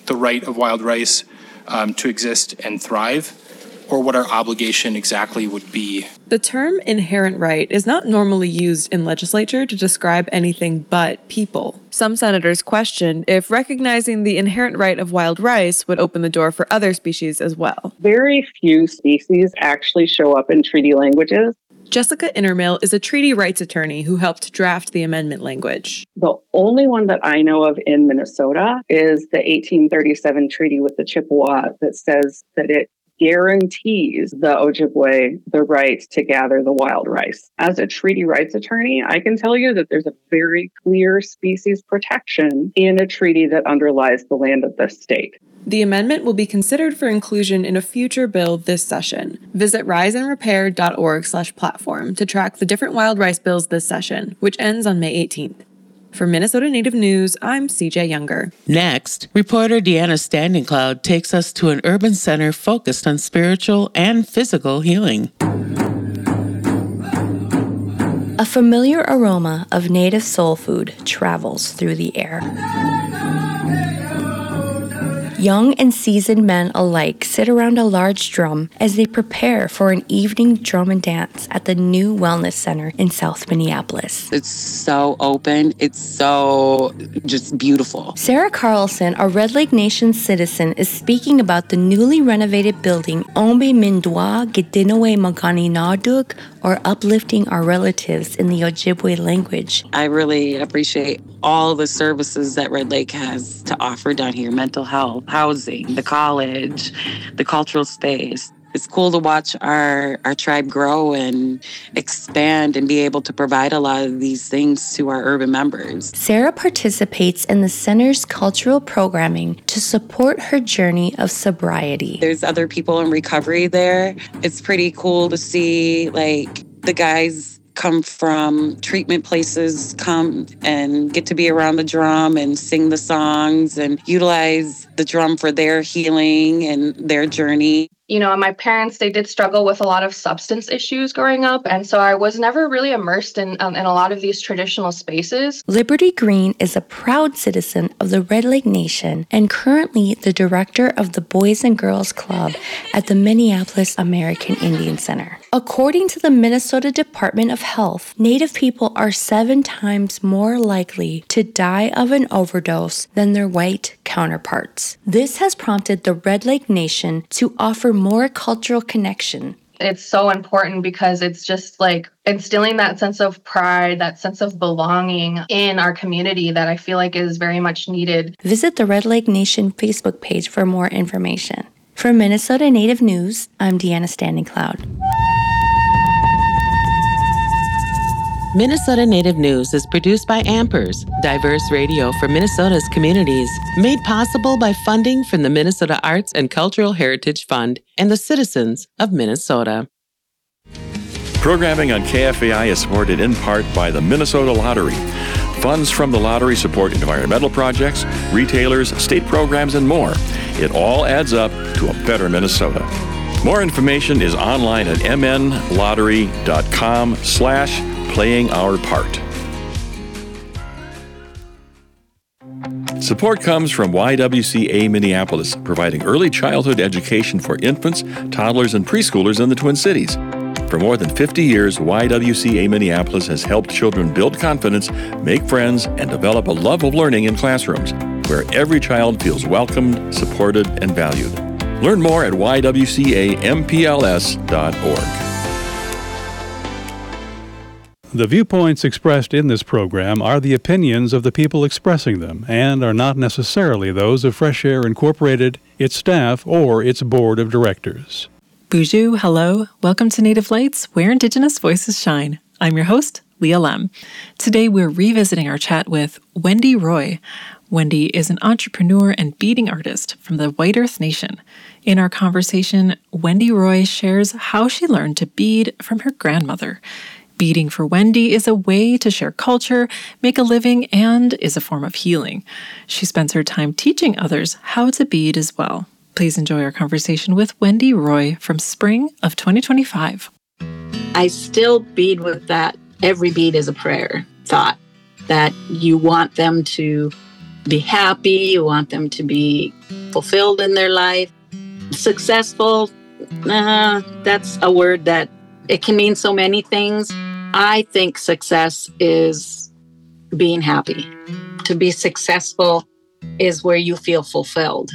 the right of wild rice to exist and thrive, or what our obligation exactly would be. The term inherent right is not normally used in legislature to describe anything but people. Some senators questioned if recognizing the inherent right of wild rice would open the door for other species as well. Very few species actually show up in treaty languages. Jessica Innermill is a treaty rights attorney who helped draft the amendment language. The only one that I know of in Minnesota is the 1837 treaty with the Chippewa that says that it guarantees the Ojibwe the right to gather the wild rice. As a treaty rights attorney, I can tell you that there's a very clear species protection in a treaty that underlies the land of the state. The amendment will be considered for inclusion in a future bill this session. Visit riseandrepair.org/platform to track the different wild rice bills this session, which ends on May 18th. For Minnesota Native News, I'm CJ Younger. Next, reporter Deanna Standing Cloud takes us to an urban center focused on spiritual and physical healing. A familiar aroma of native soul food travels through the air. Young and seasoned men alike sit around a large drum as they prepare for an evening drum and dance at the new Wellness Center in South Minneapolis. It's so open. It's so just beautiful. Sarah Carlson, a Red Lake Nation citizen, is speaking about the newly renovated building Ombe Mindwa Gidinowe Magani Naduk, or uplifting our relatives in the Ojibwe language. I really appreciate all the services that Red Lake has to offer down here. Mental health, housing, the college, the cultural space. It's cool to watch our tribe grow and expand and be able to provide a lot of these things to our urban members. Sarah participates in the center's cultural programming to support her journey of sobriety. There's other people in recovery there. It's pretty cool to see, like, the guys come from treatment places, come and get to be around the drum and sing the songs and utilize the drum for their healing and their journey. You know, my parents, they did struggle with a lot of substance issues growing up. And so I was never really immersed in a lot of these traditional spaces. Liberty Green is a proud citizen of the Red Lake Nation and currently the director of the Boys and Girls Club at the Minneapolis American Indian Center. According to the Minnesota Department of Health, Native people are 7 times more likely to die of an overdose than their white counterparts. This has prompted the Red Lake Nation to offer more cultural connection. It's so important because it's just like instilling that sense of pride, that sense of belonging in our community that I feel like is very much needed. Visit the Red Lake Nation Facebook page for more information. For Minnesota Native News, I'm Deanna Standing Cloud. Minnesota Native News is produced by Ampers, diverse radio for Minnesota's communities, made possible by funding from the Minnesota Arts and Cultural Heritage Fund and the citizens of Minnesota. Programming on KFAI is supported in part by the Minnesota Lottery. Funds from the lottery support environmental projects, retailers, state programs, and more. It all adds up to a better Minnesota. More information is online at mnlottery.com/playing our part. Support comes from YWCA Minneapolis, providing early childhood education for infants, toddlers, and preschoolers in the Twin Cities. For more than 50 years, YWCA Minneapolis has helped children build confidence, make friends, and develop a love of learning in classrooms, where every child feels welcomed, supported, and valued. Learn more at ywcampls.org. The viewpoints expressed in this program are the opinions of the people expressing them and are not necessarily those of Fresh Air Incorporated, its staff, or its board of directors. Bonjour, hello. Welcome to Native Lights, where Indigenous voices shine. I'm your host, Leah Lem. Today we're revisiting our chat with Wendy Roy. Wendy is an entrepreneur and beading artist from the White Earth Nation. In our conversation, Wendy Roy shares how she learned to bead from her grandmother. Beading for Wendy is a way to share culture, make a living, and is a form of healing. She spends her time teaching others how to bead as well. Please enjoy our conversation with Wendy Roy from spring of 2025. I still bead with that every bead is a prayer thought, that you want them to be happy, you want them to be fulfilled in their life. Successful, that's a word that it can mean so many things. I think success is being happy. To be successful is where you feel fulfilled.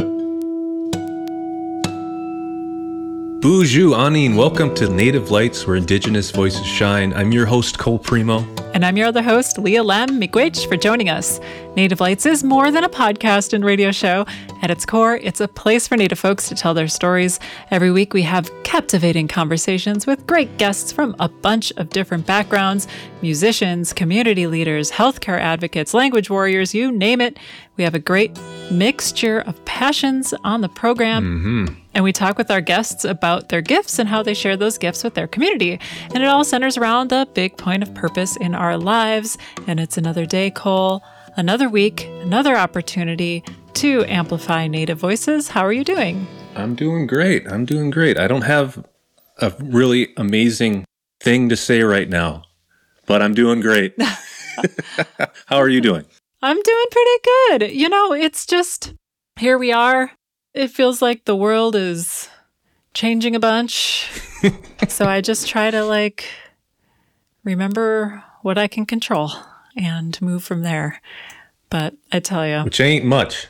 Bonjour, Anine. Welcome to Native Lights, where Indigenous voices shine. I'm your host, Cole Primo. And I'm your other host, Leah Lem. Miigwech for joining us. Native Lights is more than a podcast and radio show. At its core, it's a place for Native folks to tell their stories. Every week, we have captivating conversations with great guests from a bunch of different backgrounds, musicians, community leaders, healthcare advocates, language warriors, you name it. We have a great mixture of passions on the program. And we talk with our guests about their gifts and how they share those gifts with their community. And it all centers around the big point of purpose in our lives. And it's another day, Cole, another week, another opportunity to amplify Native voices. How are you doing? I'm doing great. I don't have a really amazing thing to say right now, but I'm doing great. How are you doing? I'm doing pretty good. You know, it's just, here we are. It feels like the world is changing a bunch. So I just try to remember what I can control and move from there. But I tell you. Which ain't much.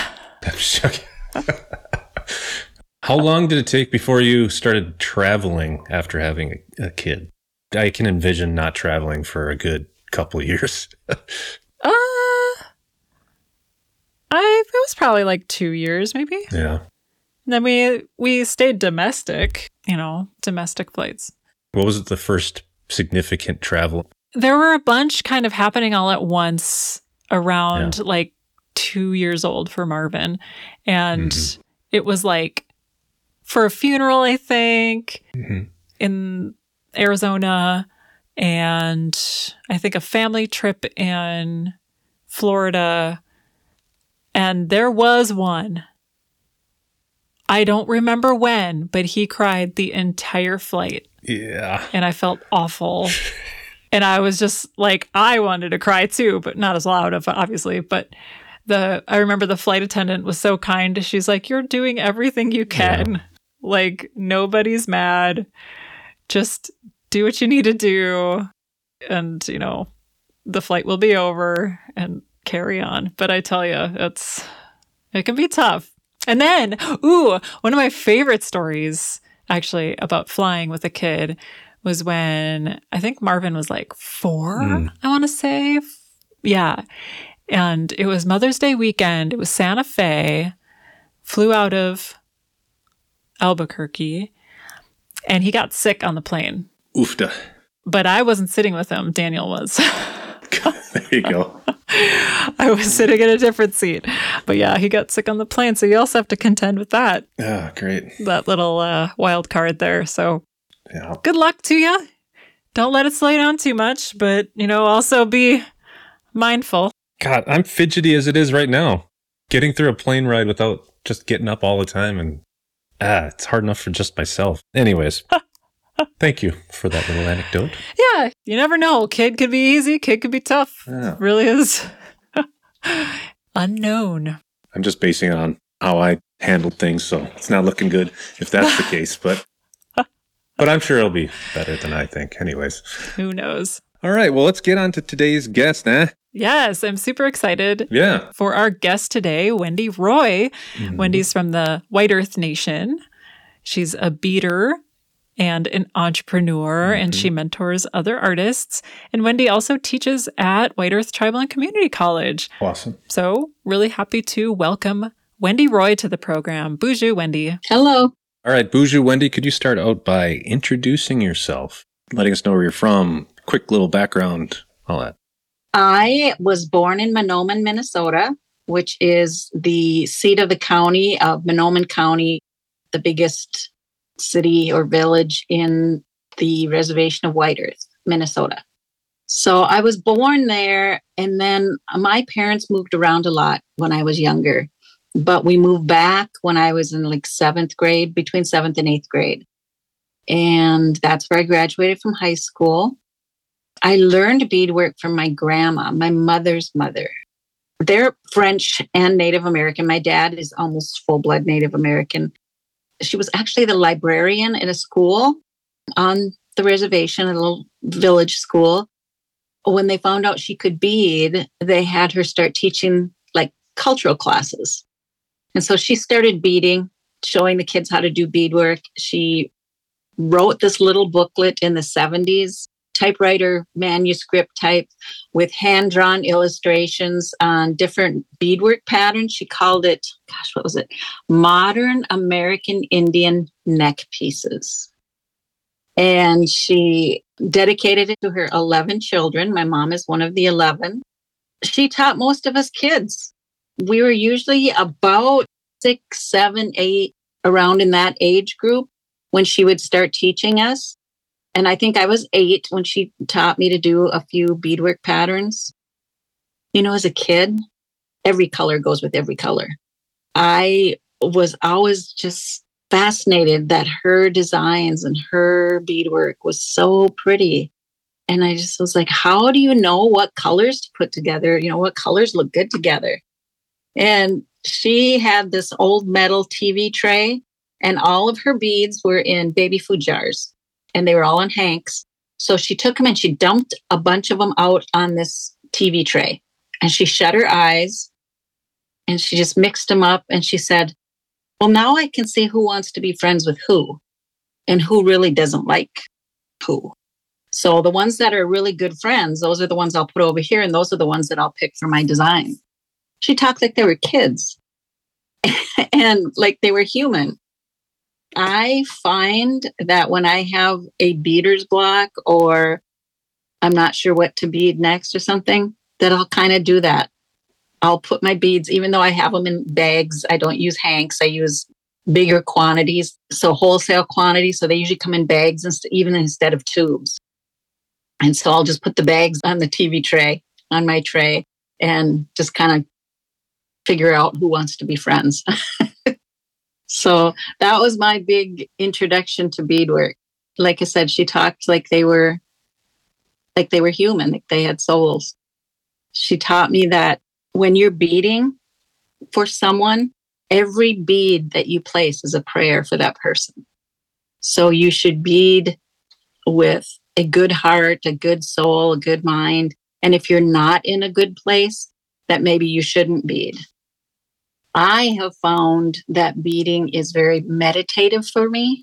How long did it take before you started traveling after having a kid? I can envision not traveling for a good couple of years. It was probably 2 years, maybe. Yeah. And then we stayed domestic, domestic flights. What was the first significant travel? There were a bunch kind of happening all at once around 2 years old for Marvin. And it was for a funeral, I think, in Arizona, and I think a family trip in Florida. And there was one. I don't remember when, but he cried the entire flight. Yeah. And I felt awful. And I was just I wanted to cry too, but not as loud, obviously. But I remember the flight attendant was so kind. She's like, "You're doing everything you can. Yeah. Nobody's mad. Just do what you need to do. And, the flight will be over and carry on." But I tell you, it can be tough. And then, one of my favorite stories actually about flying with a kid was when I think Marvin was 4, I want to say. Yeah. And it was Mother's Day weekend. It was Santa Fe, flew out of Albuquerque, and he got sick on the plane. Oofda. But I wasn't sitting with him. Daniel was. There you go. I was sitting in a different seat. But yeah, he got sick on the plane. So you also have to contend with that. Oh, great. That little wild card there. So good luck to you. Don't let it slow you down too much, but, also be mindful. God, I'm fidgety as it is right now. Getting through a plane ride without just getting up all the time, and it's hard enough for just myself. Anyways. Thank you for that little anecdote. Yeah, you never know. Kid could be easy, kid could be tough. Yeah. It really is unknown. I'm just basing it on how I handled things, so it's not looking good if that's the case. But I'm sure it'll be better than I think. Anyways. Who knows? All right, well, let's get on to today's guest, eh? Yes, I'm super excited for our guest today, Wendy Roy. Wendy's from the White Earth Nation. She's a beater and an entrepreneur, and she mentors other artists. And Wendy also teaches at White Earth Tribal and Community College. Awesome. So really happy to welcome Wendy Roy to the program. Bonjour, Wendy. Hello. All right, bonjour, Wendy. Could you start out by introducing yourself, letting us know where you're from, quick little background, all that? I was born in Mahnomen, Minnesota, which is the seat of the county of Mahnomen County, the biggest city or village in the reservation of White Earth, Minnesota. So I was born there, and then my parents moved around a lot when I was younger, but we moved back when I was in 7th grade, between 7th and 8th grade. And that's where I graduated from high school. I learned beadwork from my grandma, my mother's mother. They're French and Native American. My dad is almost full-blood Native American. She was actually the librarian in a school on the reservation, a little village school. When they found out she could bead, they had her start teaching like cultural classes. And so she started beading, showing the kids how to do beadwork. She wrote this little booklet in the 70s, typewriter manuscript type with hand-drawn illustrations on different beadwork patterns. She called it, what was it? Modern American Indian Neck Pieces. And she dedicated it to her 11 children. My mom is one of the 11. She taught most of us kids. We were usually about 6, 7, 8, around in that age group when she would start teaching us. And I think I was 8 when she taught me to do a few beadwork patterns. You know, as a kid, every color goes with every color. I was always just fascinated that her designs and her beadwork was so pretty. And I just was like, how do you know what colors to put together? You know, what colors look good together? And she had this old metal TV tray, and all of her beads were in baby food jars. And they were all in hanks. So she took them and she dumped a bunch of them out on this TV tray. And she shut her eyes and she just mixed them up. And she said, well, now I can see who wants to be friends with who and who really doesn't like who. So the ones that are really good friends, those are the ones I'll put over here. And those are the ones that I'll pick for my design. She talked like they were kids and like they were human. I find that when I have a beader's block or I'm not sure what to bead next or something, that I'll kind of do that. I'll put my beads, even though I have them in bags, I don't use hanks. I use bigger quantities, so wholesale quantities. So they usually come in bags even instead of tubes. And so I'll just put the bags on the TV tray, on my tray, and just kind of figure out who wants to be friends. So that was my big introduction to beadwork. Like I said, she talked like they were human, like they had souls. She taught me that when you're beading for someone, every bead that you place is a prayer for that person. So you should bead with a good heart, a good soul, a good mind. And if you're not in a good place, that maybe you shouldn't bead. I have found that beading is very meditative for me.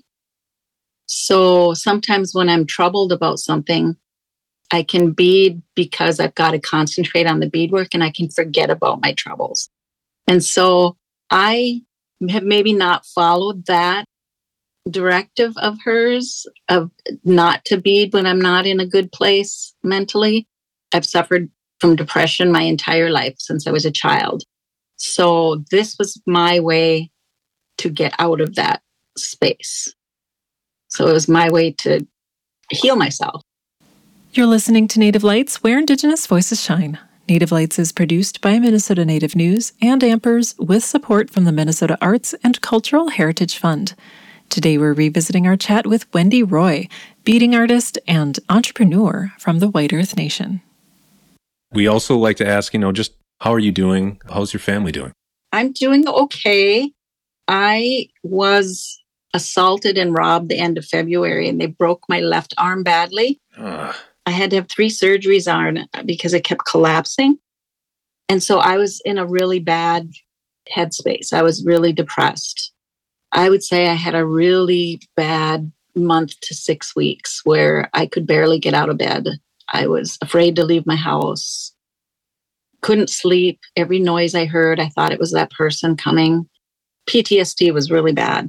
So sometimes when I'm troubled about something, I can bead because I've got to concentrate on the beadwork and I can forget about my troubles. And so I have maybe not followed that directive of hers of not to bead when I'm not in a good place mentally. I've suffered from depression my entire life since I was a child. So this was my way to get out of that space. So it was my way to heal myself. You're listening to Native Lights, where Indigenous voices shine. Native Lights is produced by Minnesota Native News and Ampers with support from the Minnesota Arts and Cultural Heritage Fund. Today we're revisiting our chat with Wendy Roy, beading artist and entrepreneur from the White Earth Nation. We also like to ask, just how are you doing? How's your family doing? I'm doing okay. I was assaulted and robbed the end of February, and they broke my left arm badly. I had to have 3 surgeries on it because it kept collapsing. And so I was in a really bad headspace. I was really depressed. I would say I had a really bad month to 6 weeks where I could barely get out of bed. I was afraid to leave my house. Couldn't sleep. Every noise I heard, I thought it was that person coming. PTSD was really bad.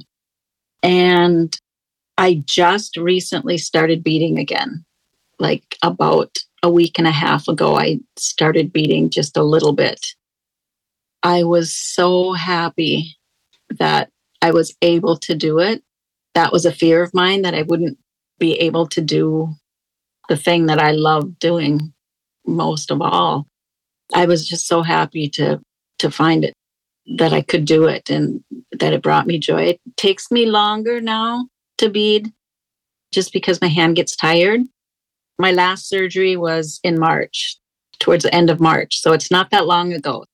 And I just recently started beading again. Like about a week and a half ago, I started beading just a little bit. I was so happy that I was able to do it. That was a fear of mine, that I wouldn't be able to do the thing that I love doing most of all. I was just so happy to find it, that I could do it and that it brought me joy. It takes me longer now to bead just because my hand gets tired. My last surgery was in March, towards the end of March. So it's not that long ago.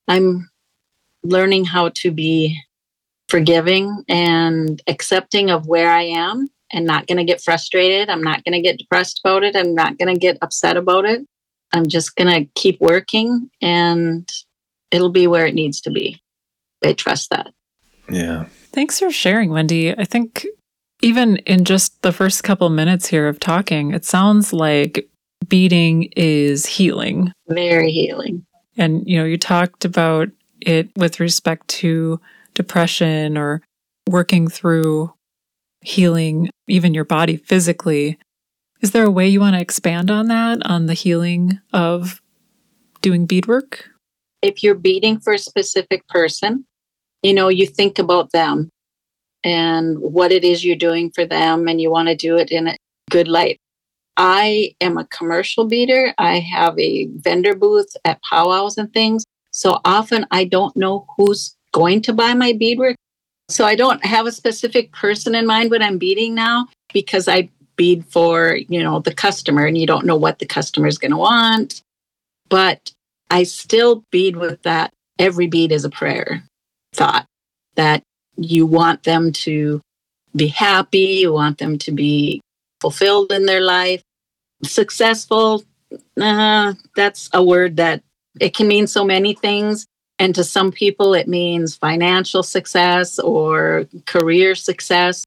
I'm learning how to be forgiving and accepting of where I am and not going to get frustrated. I'm not going to get depressed about it. I'm not going to get upset about it. I'm just going to keep working and it'll be where it needs to be. I trust that. Yeah. Thanks for sharing, Wendy. I think even in just the first couple minutes here of talking, it sounds like beading is healing. Very healing. And, you talked about it with respect to depression or working through healing even your body physically. Is there a way you want to expand on that, on the healing of doing beadwork? If you're beading for a specific person, you think about them and what it is you're doing for them, and you want to do it in a good light. I am a commercial beader. I have a vendor booth at powwows and things. So often I don't know who's going to buy my beadwork. So I don't have a specific person in mind when I'm beading now, because I bead for, the customer, and you don't know what the customer is going to want. But I still bead with that. Every bead is a prayer thought that you want them to be happy. You want them to be fulfilled in their life. Successful, that's a word that it can mean so many things. And to some people, it means financial success or career success.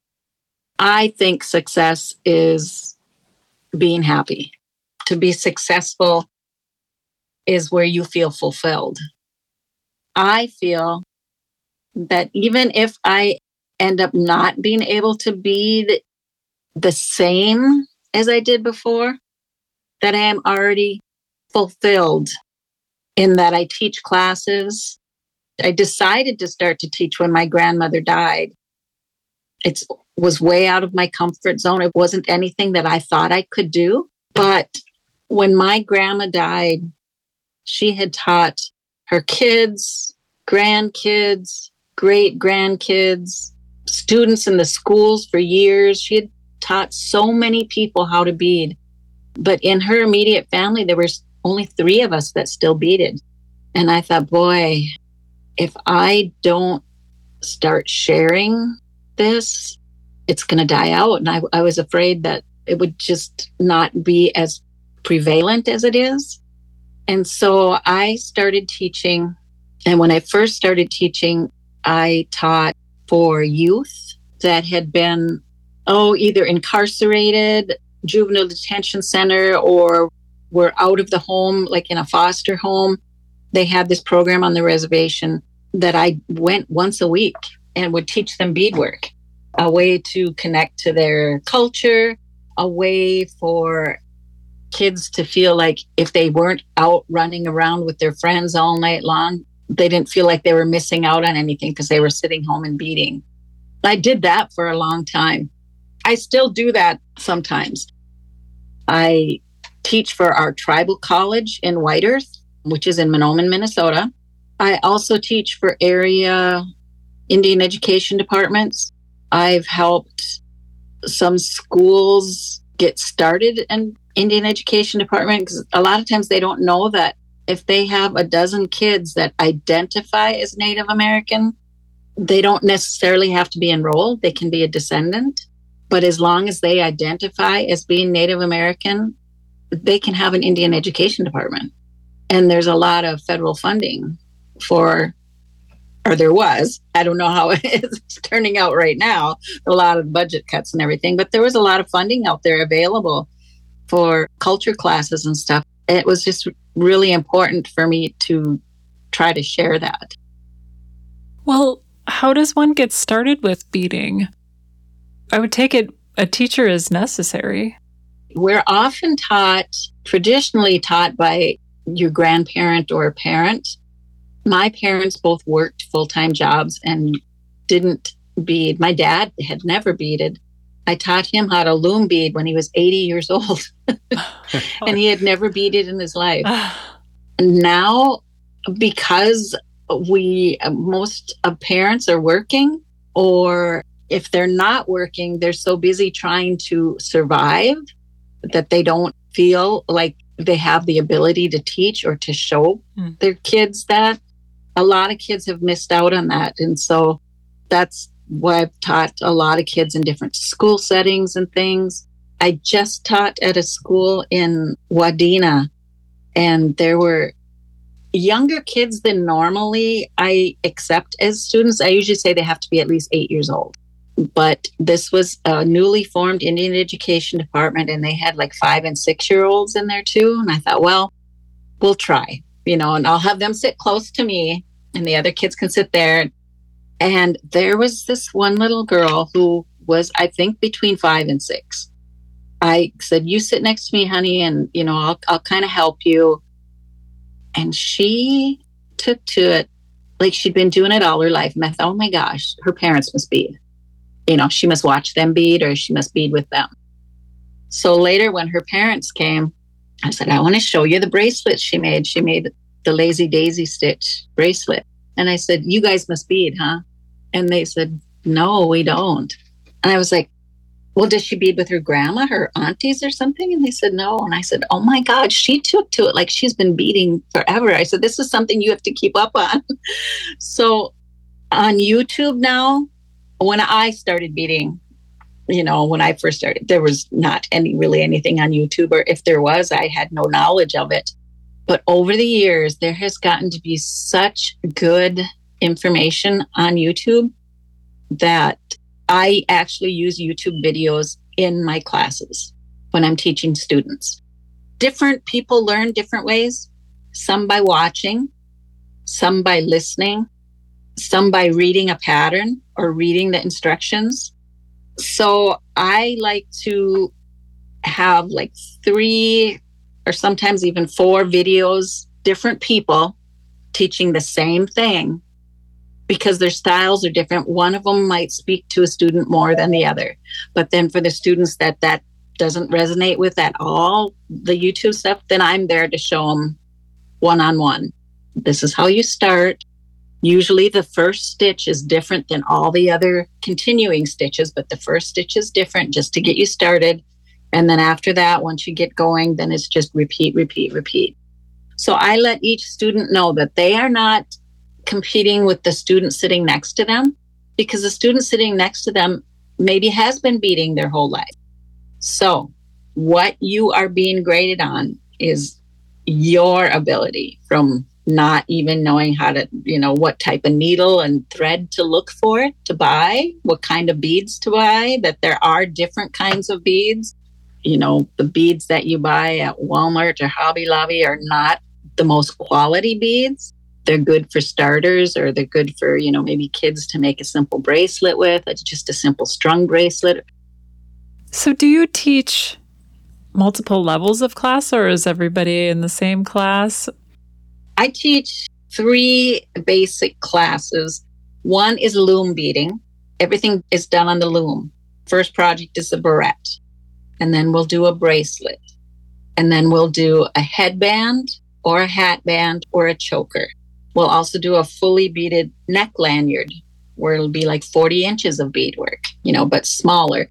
I think success is being happy. To be successful is where you feel fulfilled. I feel that even if I end up not being able to be the same as I did before, that I am already fulfilled in that I teach classes. I decided to start to teach when my grandmother died. It was way out of my comfort zone. It wasn't anything that I thought I could do. But when my grandma died, she had taught her kids, grandkids, great-grandkids, students in the schools for years. She had taught so many people how to bead. But in her immediate family, there were only 3 of us that still beaded. And I thought, boy, if I don't start sharing this, it's going to die out. And I was afraid that it would just not be as prevalent as it is. And so I started teaching. And when I first started teaching, I taught for youth that had been, either incarcerated, juvenile detention center, or were out of the home, like in a foster home. They had this program on the reservation that I went once a week and would teach them beadwork, a way to connect to their culture, a way for kids to feel like if they weren't out running around with their friends all night long, they didn't feel like they were missing out on anything because they were sitting home and beading. I did that for a long time. I still do that sometimes. I teach for our tribal college in White Earth, which is in Mahnomen, Minnesota. I also teach for area Indian education departments. I've helped some schools get started in Indian education department because a lot of times they don't know that if they have a dozen kids that identify as Native American, they don't necessarily have to be enrolled. They can be a descendant. But as long as they identify as being Native American, they can have an Indian education department. And there's a lot of federal funding for, or there was, I don't know how it's turning out right now, a lot of budget cuts and everything, but there was a lot of funding out there available for culture classes and stuff. It was just really important for me to try to share that. Well, how does one get started with beading? I would take it a teacher is necessary. We're often traditionally taught by your grandparent or parent. My parents both worked full-time jobs and didn't bead. My dad had never beaded. I taught him how to loom bead when he was 80 years old, and he had never beaded in his life. Now, because most of parents are working, or if they're not working, they're so busy trying to survive that they don't feel like they have the ability to teach or to show their kids that. a lot of kids have missed out on that. And so that's why I've taught a lot of kids in different school settings and things. I just taught at a school in Wadena, and there were younger kids than normally I accept as students. I usually say they have to be at least 8 years old. But this was a newly formed Indian Education Department, and they had like 5 and 6 year olds in there too. And I thought, well, we'll try, and I'll have them sit close to me and the other kids can sit there. And there was this one little girl who was, I think, between 5 and 6. I said, you sit next to me, honey, and, I'll kind of help you. And she took to it like she'd been doing it all her life. And I thought, oh my gosh, her parents must bead. She must watch them bead, or she must bead with them. So later when her parents came, I said, I want to show you the bracelet she made. She made the Lazy Daisy stitch bracelet. And I said, you guys must bead, huh? And they said, no, we don't. And I was like, well, does she bead with her grandma, her aunties or something? And they said, no. And I said, oh my God, she took to it like she's been beading forever. I said, this is something you have to keep up on. So on YouTube now, when I started beading, when I first started, there was not anything on YouTube, or if there was, I had no knowledge of it. But over the years, there has gotten to be such good information on YouTube that I actually use YouTube videos in my classes when I'm teaching students. Different people learn different ways, some by watching, some by listening, some by reading a pattern or reading the instructions. So I like to have like 3 or sometimes even 4 videos, different people teaching the same thing, because their styles are different. One of them might speak to a student more than the other. But then for the students that doesn't resonate with at all, the YouTube stuff, then I'm there to show them one-on-one. This is how you start. Usually the first stitch is different than all the other continuing stitches, but the first stitch is different just to get you started. And then after that, once you get going, then it's just repeat, repeat, repeat. So I let each student know that they are not competing with the student sitting next to them, because the student sitting next to them maybe has been beading their whole life. So what you are being graded on is your ability, from not even knowing how to, what type of needle and thread to look for, to buy, what kind of beads to buy, that there are different kinds of beads. The beads that you buy at Walmart or Hobby Lobby are not the most quality beads. They're good for starters, or they're good for, maybe kids to make a simple bracelet with. It's just a simple strung bracelet. So do you teach multiple levels of class, or is everybody in the same class? I teach 3 basic classes. One is loom beading. Everything is done on the loom. First project is the barrette. And then we'll do a bracelet. And then we'll do a headband or a hat band or a choker. We'll also do a fully beaded neck lanyard, where it'll be like 40 inches of beadwork, but smaller.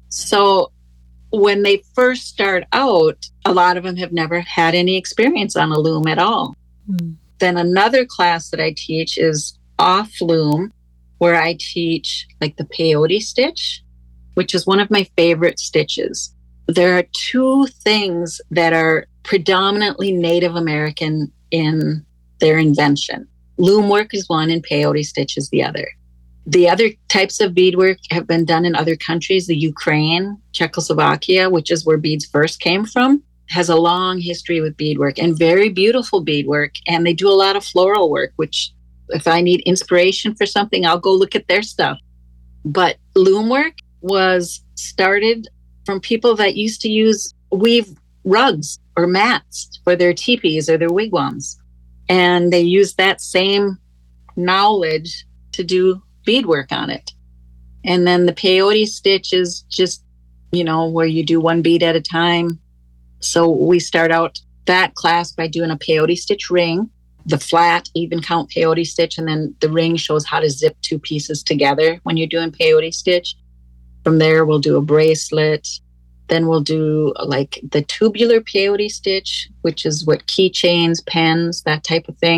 So when they first start out, a lot of them have never had any experience on a loom at all. Then another class that I teach is off loom, where I teach like the peyote stitch, which is one of my favorite stitches. There are 2 things that are predominantly Native American in their invention. Loom work is one and peyote stitch is the other. The other types of beadwork have been done in other countries. The Ukraine, Czechoslovakia, which is where beads first came from, has a long history with beadwork, and very beautiful beadwork. And they do a lot of floral work, which if I need inspiration for something, I'll go look at their stuff. But loom work was started from people that used to weave rugs or mats for their teepees or their wigwams. And they used that same knowledge to do beadwork on it. And then the peyote stitch is just, where you do 1 bead at a time. So we start out that class by doing a peyote stitch ring, the flat even count peyote stitch, and then the ring shows how to zip 2 pieces together when you're doing peyote stitch. From there, we'll do a bracelet. Then we'll do like the tubular peyote stitch, which is what keychains, pens, that type of thing.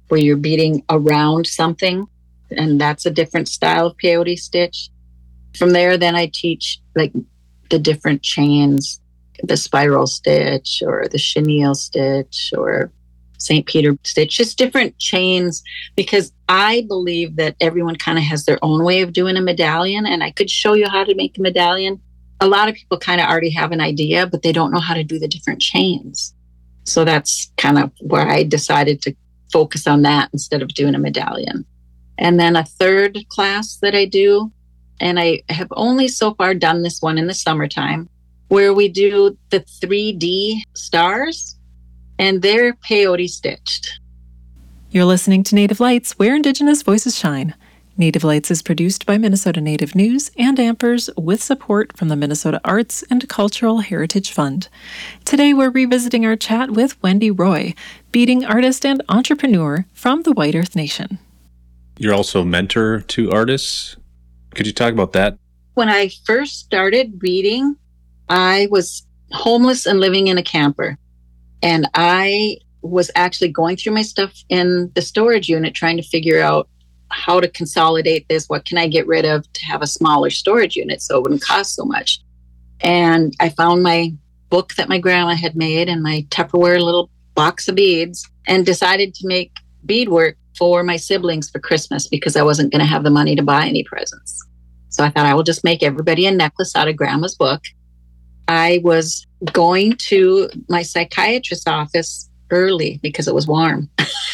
where you're beading around something, and that's a different style of peyote stitch. From there, then I teach like the different chains, the spiral stitch or the chenille stitch or St. Peter stitch, just different chains, because I believe that everyone kind of has their own way of doing a medallion, and I could show you how to make a medallion. A lot of people kind of already have an idea, but they don't know how to do the different chains. So that's kind of where I decided to focus on that instead of doing a medallion. And then a third class that I do, and I have only so far done this one in the summertime, where we do the 3D stars, and they're peyote stitched. You're listening to Native Lights, where Indigenous voices shine. Native Lights is produced by Minnesota Native News and Ampers with support from the Minnesota Arts and Cultural Heritage Fund. Today we're revisiting our chat with Wendy Roy, beading artist and entrepreneur from the White Earth Nation. You're also a mentor to artists. Could you talk about that? When I first started beading, I was homeless and living in a camper. And I was actually going through my stuff in the storage unit, trying to figure out how to consolidate this. What can I get rid of to have a smaller storage unit so it wouldn't cost so much? And I found my book that my grandma had made and my Tupperware little box of beads, and decided to make beadwork for my siblings for Christmas because I wasn't going to have the money to buy any presents. So I thought I will just make everybody a necklace out of grandma's book. I was going to my psychiatrist's office early because it was warm.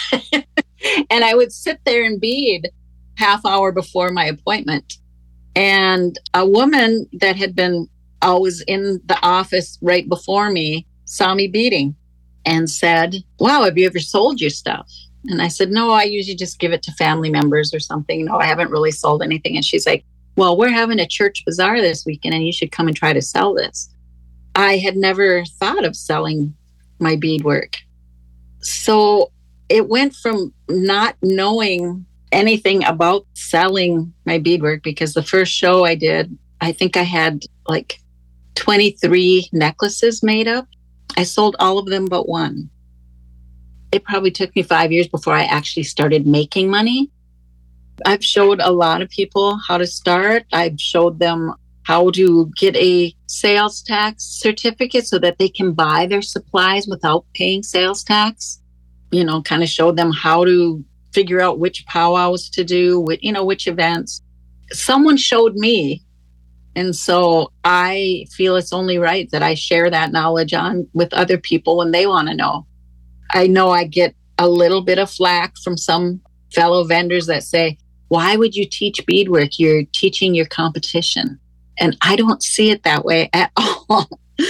And I would sit there and bead half hour before my appointment. And a woman that had been always in the office right before me saw me beading and said, "Wow, have you ever sold your stuff?" And I said, "No, I usually just give it to family members or something. No, I haven't really sold anything." And she's like, "Well, we're having a church bazaar this weekend and you should come and try to sell this." I had never thought of selling my beadwork. So it went from not knowing anything about selling my beadwork, because the first show I did, I think I had like 23 necklaces made up. I sold all of them but one. It probably took me 5 years before I actually started making money. I've showed a lot of people how to start. I've showed them how to get a sales tax certificate so that they can buy their supplies without paying sales tax. You know, kind of showed them how to figure out which powwows to do, which events. Someone showed me. And so I feel it's only right that I share that knowledge on with other people when they want to know. I know I get a little bit of flack from some fellow vendors that say, "Why would you teach beadwork? You're teaching your competition." And I don't see it that way at all.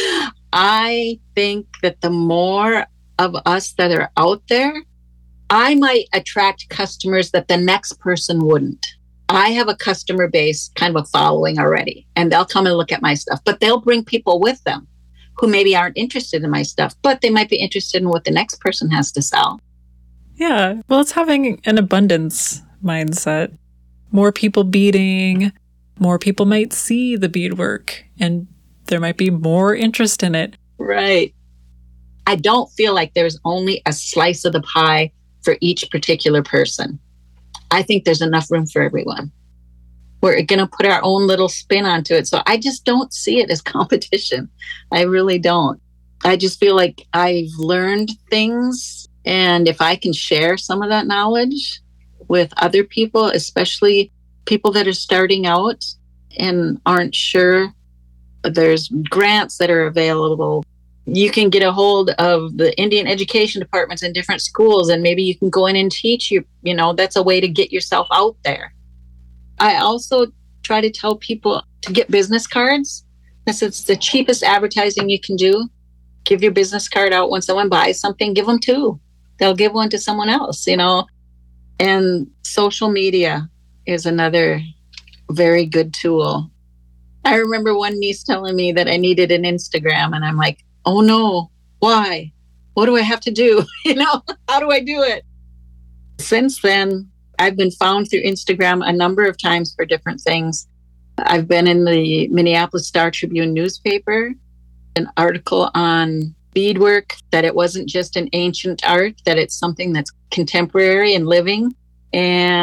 I think that the more of us that are out there, I might attract customers that the next person wouldn't. I have a customer base, kind of a following already, and they'll come and look at my stuff, but they'll bring people with them who maybe aren't interested in my stuff, but they might be interested in what the next person has to sell. Yeah, well, it's having an abundance mindset. More people beading, more people might see the beadwork, and there might be more interest in it. Right. I don't feel like there's only a slice of the pie for each particular person. I think there's enough room for everyone. We're going to put our own little spin onto it. So I just don't see it as competition. I really don't. I just feel like I've learned things. And if I can share some of that knowledge with other people, especially people that are starting out and aren't sure, there's grants that are available. You can get a hold of the Indian education departments in different schools, and maybe you can go in and teach that's a way to get yourself out there. I also try to tell people to get business cards. It's the cheapest advertising you can do. Give your business card out when someone buys something, give them two. They'll give one to someone else, And social media is another very good tool. I remember one niece telling me that I needed an Instagram, and I'm like, "Oh no, why? What do I have to do? How do I do it?" Since then, I've been found through Instagram a number of times for different things. I've been in the Minneapolis Star Tribune newspaper, an article on beadwork, that it wasn't just an ancient art, that it's something that's contemporary and living. And